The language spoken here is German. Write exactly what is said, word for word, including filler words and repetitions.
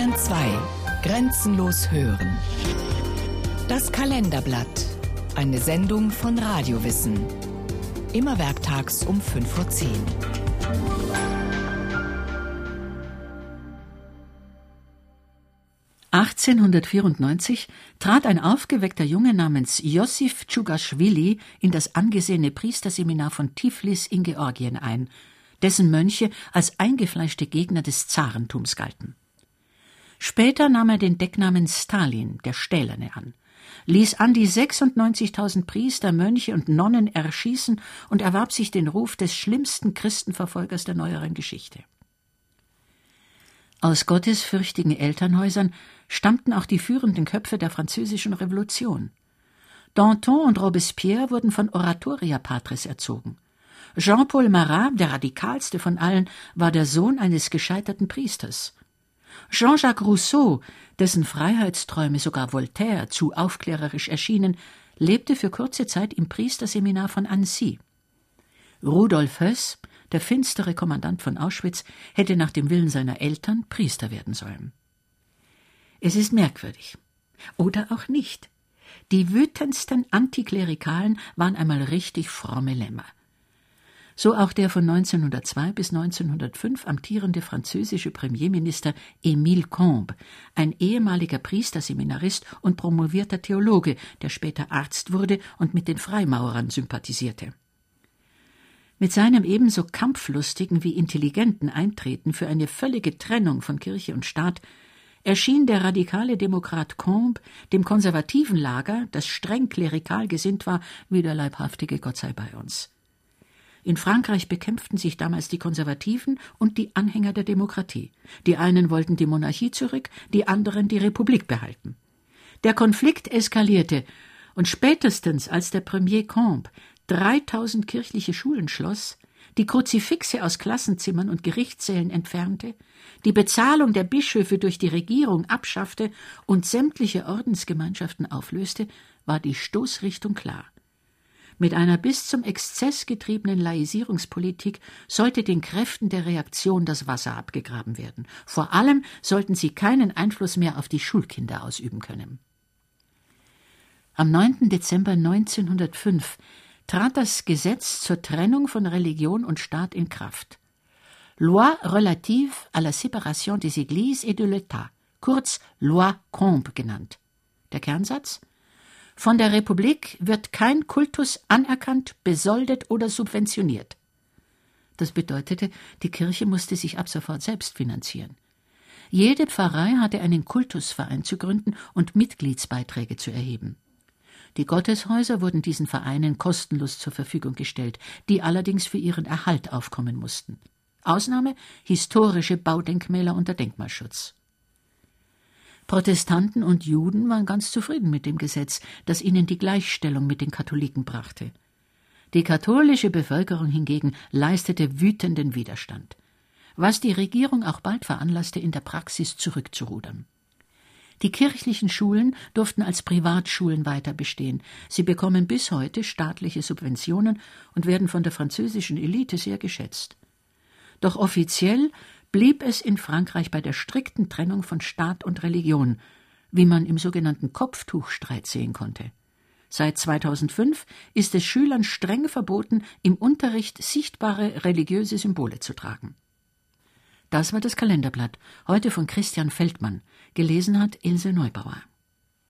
Bayern zwei. Grenzenlos hören. Das Kalenderblatt. Eine Sendung von Radiowissen. Immer werktags um fünf Uhr zehn. achtzehnhundertvierundneunzig trat ein aufgeweckter Junge namens Josif Tschugaschwili in das angesehene Priesterseminar von Tiflis in Georgien ein, dessen Mönche als eingefleischte Gegner des Zarentums galten. Später nahm er den Decknamen Stalin, der Stählerne, an, ließ an die sechsundneunzigtausend Priester, Mönche und Nonnen erschießen und erwarb sich den Ruf des schlimmsten Christenverfolgers der neueren Geschichte. Aus gottesfürchtigen Elternhäusern stammten auch die führenden Köpfe der französischen Revolution. Danton und Robespierre wurden von Oratoria Patris erzogen. Jean-Paul Marat, der radikalste von allen, war der Sohn eines gescheiterten Priesters. Jean-Jacques Rousseau, dessen Freiheitsträume sogar Voltaire zu aufklärerisch erschienen, lebte für kurze Zeit im Priesterseminar von Annecy. Rudolf Höss, der finstere Kommandant von Auschwitz, hätte nach dem Willen seiner Eltern Priester werden sollen. Es ist merkwürdig. Oder auch nicht. Die wütendsten Antiklerikalen waren einmal richtig fromme Lämmer. So auch der von neunzehnhundertzwei bis neunzehnhundertfünf amtierende französische Premierminister Émile Combes, ein ehemaliger Priesterseminarist und promovierter Theologe, der später Arzt wurde und mit den Freimaurern sympathisierte. Mit seinem ebenso kampflustigen wie intelligenten Eintreten für eine völlige Trennung von Kirche und Staat erschien der radikale Demokrat Combes dem konservativen Lager, das streng klerikal gesinnt war, wie der leibhaftige Gott sei bei uns. In Frankreich bekämpften sich damals die Konservativen und die Anhänger der Demokratie. Die einen wollten die Monarchie zurück, die anderen die Republik behalten. Der Konflikt eskalierte und spätestens als der Premier Combes dreitausend kirchliche Schulen schloss, die Kruzifixe aus Klassenzimmern und Gerichtssälen entfernte, die Bezahlung der Bischöfe durch die Regierung abschaffte und sämtliche Ordensgemeinschaften auflöste, war die Stoßrichtung klar. Mit einer bis zum Exzess getriebenen Laisierungspolitik sollte den Kräften der Reaktion das Wasser abgegraben werden. Vor allem sollten sie keinen Einfluss mehr auf die Schulkinder ausüben können. Am neunten Dezember neunzehnhundertfünf trat das Gesetz zur Trennung von Religion und Staat in Kraft. Loi relative à la séparation des Églises et de l'État, kurz Loi Combes genannt. Der Kernsatz? Von der Republik wird kein Kultus anerkannt, besoldet oder subventioniert. Das bedeutete, die Kirche musste sich ab sofort selbst finanzieren. Jede Pfarrei hatte einen Kultusverein zu gründen und Mitgliedsbeiträge zu erheben. Die Gotteshäuser wurden diesen Vereinen kostenlos zur Verfügung gestellt, die allerdings für ihren Erhalt aufkommen mussten. Ausnahme: historische Baudenkmäler unter Denkmalschutz. Protestanten und Juden waren ganz zufrieden mit dem Gesetz, das ihnen die Gleichstellung mit den Katholiken brachte. Die katholische Bevölkerung hingegen leistete wütenden Widerstand, was die Regierung auch bald veranlasste, in der Praxis zurückzurudern. Die kirchlichen Schulen durften als Privatschulen weiter bestehen. Sie bekommen bis heute staatliche Subventionen und werden von der französischen Elite sehr geschätzt. Doch offiziell blieb es in Frankreich bei der strikten Trennung von Staat und Religion, wie man im sogenannten Kopftuchstreit sehen konnte. Seit zweitausendfünf ist es Schülern streng verboten, im Unterricht sichtbare religiöse Symbole zu tragen. Das war das Kalenderblatt, heute von Christian Feldmann. Gelesen hat Ilse Neubauer.